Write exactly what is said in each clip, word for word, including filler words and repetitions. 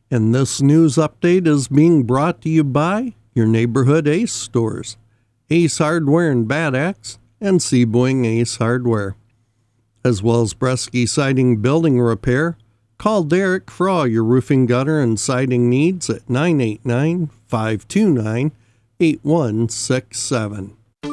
And this news update is being brought to you by your neighborhood Ace stores, Ace Hardware in Bad Axe and Seaboing Ace Hardware, as well as Bresky Siding Building Repair. Call Derek for all your roofing, gutter, and siding needs at nine eight nine, five two nine, eight one six seven.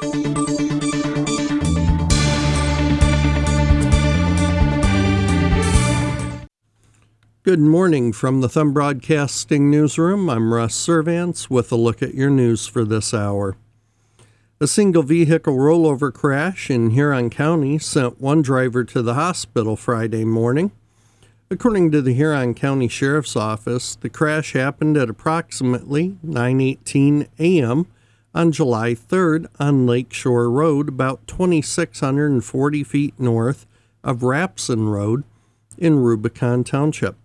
Good morning from the Thumb Broadcasting Newsroom. I'm Russ Servants with a look at your news for this hour. A single vehicle rollover crash in Huron County sent one driver to the hospital Friday morning. According to the Huron County Sheriff's Office, the crash happened at approximately nine eighteen a.m. on July third on Lakeshore Road, about two thousand six hundred forty feet north of Rapson Road in Rubicon Township.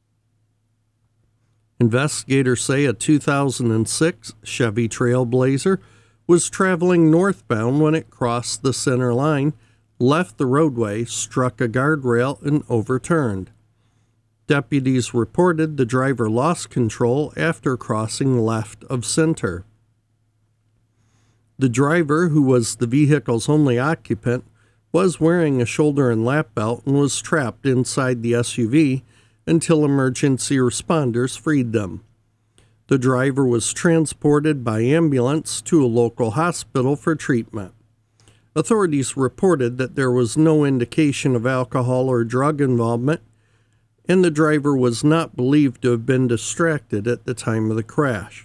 Investigators say a two thousand six Chevy Trailblazer was traveling northbound when it crossed the center line, left the roadway, struck a guardrail, and overturned. Deputies reported the driver lost control after crossing left of center. The driver, who was the vehicle's only occupant, was wearing a shoulder and lap belt and was trapped inside the S U V until emergency responders freed them. The driver was transported by ambulance to a local hospital for treatment. Authorities reported that there was no indication of alcohol or drug involvement, and the driver was not believed to have been distracted at the time of the crash.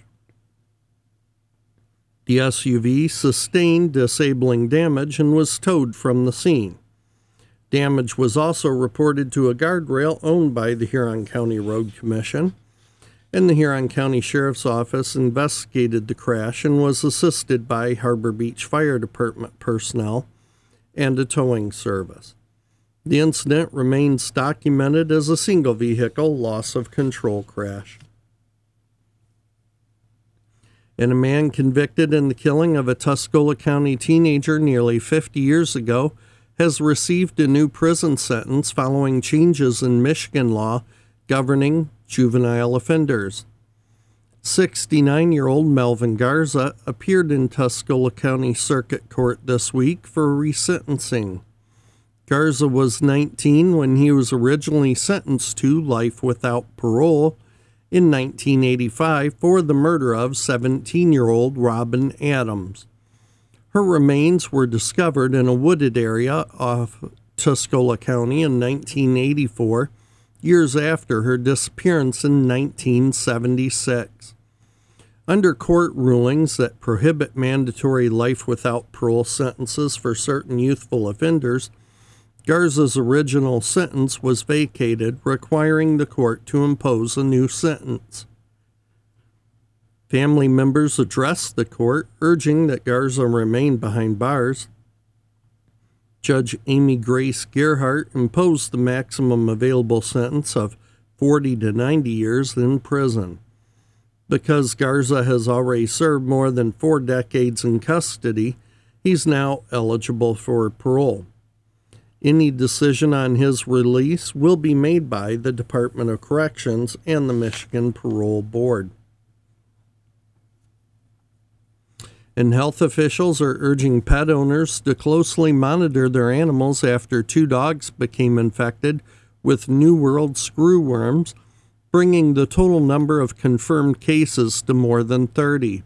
The S U V sustained disabling damage and was towed from the scene. Damage was also reported to a guardrail owned by the Huron County Road Commission, and the Huron County Sheriff's Office investigated the crash and was assisted by Harbor Beach Fire Department personnel and a towing service. The incident remains documented as a single vehicle loss of control crash. And a man convicted in the killing of a Tuscola County teenager nearly fifty years ago has received a new prison sentence following changes in Michigan law governing juvenile offenders. sixty-nine-year-old Melvin Garza appeared in Tuscola County Circuit Court this week for resentencing. Garza was nineteen when he was originally sentenced to life without parole in nineteen eighty-five for the murder of seventeen-year-old Robin Adams. Her remains were discovered in a wooded area off Tuscola County in nineteen eighty-four, years after her disappearance in nineteen seventy-six. Under court rulings that prohibit mandatory life without parole sentences for certain youthful offenders, Garza's original sentence was vacated, requiring the court to impose a new sentence. Family members addressed the court, urging that Garza remain behind bars. Judge Amy Grace Gerhardt imposed the maximum available sentence of forty to ninety years in prison. Because Garza has already served more than four decades in custody, he's now eligible for parole. Any decision on his release will be made by the Department of Corrections and the Michigan Parole Board. And health officials are urging pet owners to closely monitor their animals after two dogs became infected with New World screwworms, bringing the total number of confirmed cases to more than thirty.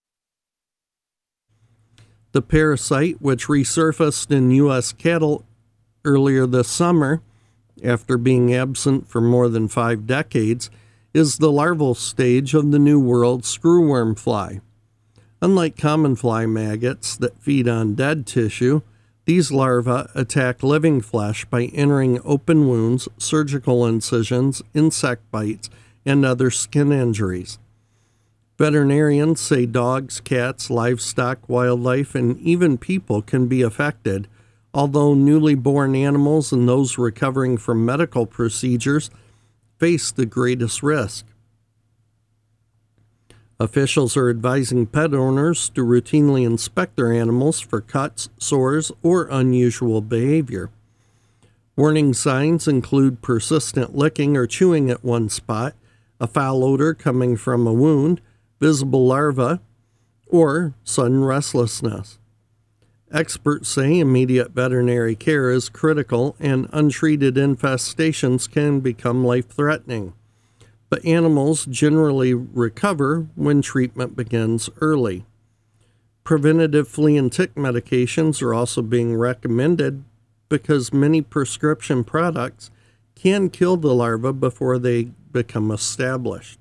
The parasite, which resurfaced in U S cattle earlier this summer, after being absent for more than five decades, is the larval stage of the New World screwworm fly. Unlike common fly maggots that feed on dead tissue, these larvae attack living flesh by entering open wounds, surgical incisions, insect bites, and other skin injuries. Veterinarians say dogs, cats, livestock, wildlife, and even people can be affected, although newly born animals and those recovering from medical procedures face the greatest risk. Officials are advising pet owners to routinely inspect their animals for cuts, sores, or unusual behavior. Warning signs include persistent licking or chewing at one spot, a foul odor coming from a wound, visible larvae, or sudden restlessness. Experts say immediate veterinary care is critical and untreated infestations can become life-threatening. But animals generally recover when treatment begins early. Preventative flea and tick medications are also being recommended because many prescription products can kill the larvae before they become established.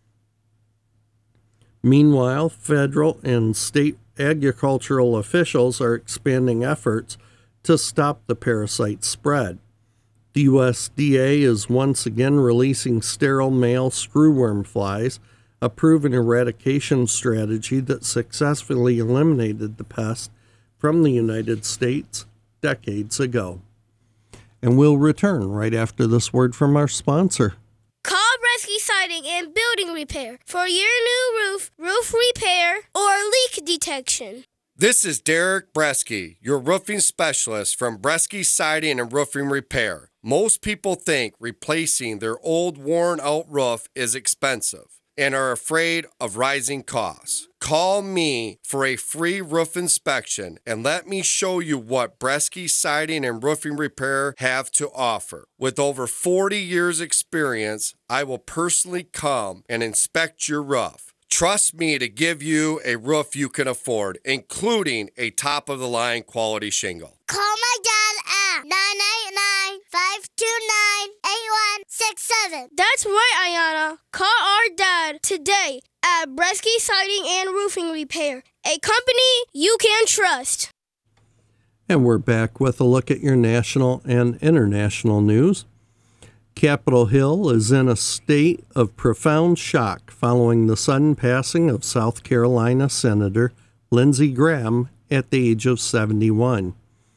Meanwhile, federal and state agricultural officials are expanding efforts to stop the parasite spread. The U S D A is once again releasing sterile male screwworm flies, a proven eradication strategy that successfully eliminated the pest from the United States decades ago. And we'll return right after this word from our sponsor. Call Bresky Siding and Building Repair for your new roof, roof repair, or leak detection. This is Derek Bresky, your roofing specialist from Bresky Siding and Roofing Repair. Most people think replacing their old worn-out roof is expensive and are afraid of rising costs. Call me for a free roof inspection and let me show you what Bresky Siding and Roofing Repair have to offer. With over forty years experience, I will personally come and inspect your roof. Trust me to give you a roof you can afford, including a top-of-the-line quality shingle. Call my dad at nine eight nine, five two nine, eight one six seven. That's right, Ayana. Call our dad today at Bresky Siding and Roofing Repair, a company you can trust. And we're back with a look at your national and international news. Capitol Hill is in a state of profound shock following the sudden passing of South Carolina Senator Lindsey Graham at the age of seventy-one.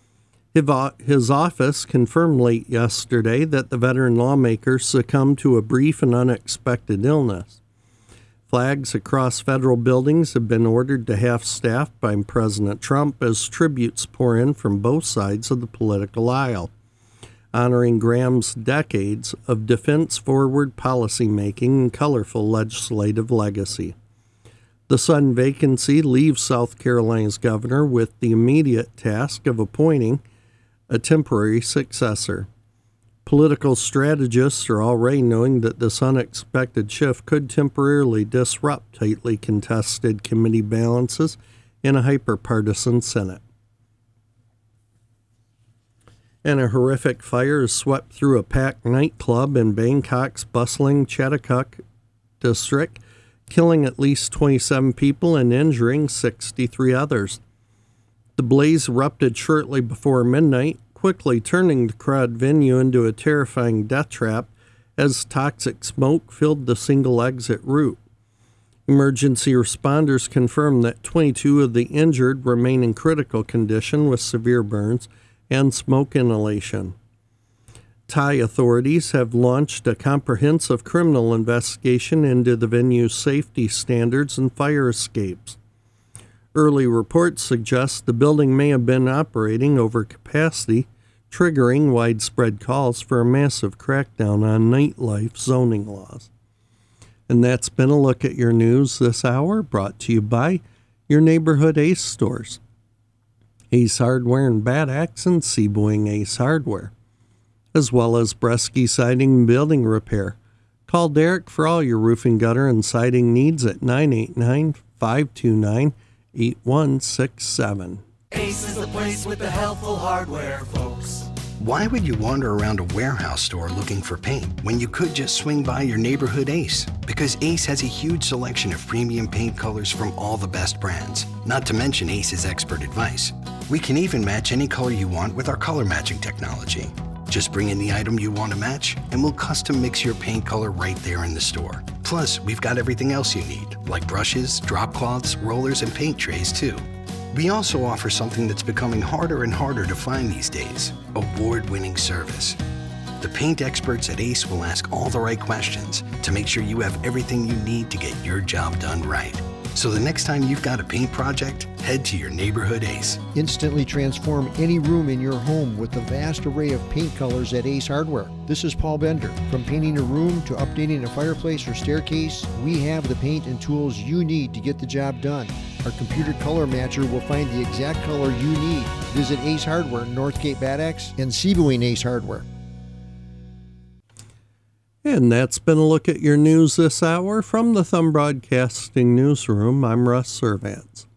His office confirmed late yesterday that the veteran lawmaker succumbed to a brief and unexpected illness. Flags across federal buildings have been ordered to half-staff by President Trump as tributes pour in from both sides of the political aisle, honoring Graham's decades of defense-forward policymaking and colorful legislative legacy. The sudden vacancy leaves South Carolina's governor with the immediate task of appointing a temporary successor. Political strategists are already knowing that this unexpected shift could temporarily disrupt tightly contested committee balances in a hyper-partisan Senate. And a horrific fire has swept through a packed nightclub in Bangkok's bustling Chathakuk district, killing at least twenty-seven people and injuring sixty-three others. The blaze erupted shortly before midnight, quickly turning the crowd venue into a terrifying death trap as toxic smoke filled the single exit route. Emergency responders confirmed that twenty-two of the injured remain in critical condition with severe burns and smoke inhalation. Thai authorities have launched a comprehensive criminal investigation into the venue's safety standards and fire escapes. Early reports suggest the building may have been operating over capacity, triggering widespread calls for a massive crackdown on nightlife zoning laws. And that's been a look at your news this hour, brought to you by your neighborhood Ace stores. Ace Hardware in Bad Axe and Seaboing Ace Hardware, as well as Bresky Siding and Building Repair. Call Derek for all your roofing, gutter, and siding needs at nine eight nine, five two nine, eight one six seven. Ace is the place with the helpful hardware, folks. Why would you wander around a warehouse store looking for paint when you could just swing by your neighborhood Ace? Because Ace has a huge selection of premium paint colors from all the best brands, not to mention Ace's expert advice. We can even match any color you want with our color matching technology. Just bring in the item you want to match, and we'll custom mix your paint color right there in the store. Plus, we've got everything else you need, like brushes, drop cloths, rollers, and paint trays, too. We also offer something that's becoming harder and harder to find these days, award-winning service. The paint experts at Ace will ask all the right questions to make sure you have everything you need to get your job done right. So the next time you've got a paint project, head to your neighborhood Ace. Instantly transform any room in your home with the vast array of paint colors at Ace Hardware. This is Paul Bender. From painting a room to updating a fireplace or staircase, we have the paint and tools you need to get the job done. Our computer color matcher will find the exact color you need. Visit Ace Hardware, Northgate Bad Axe, and Seaboing Ace Hardware. And that's been a look at your news this hour from the Thumb Broadcasting Newsroom. I'm Russ Servants.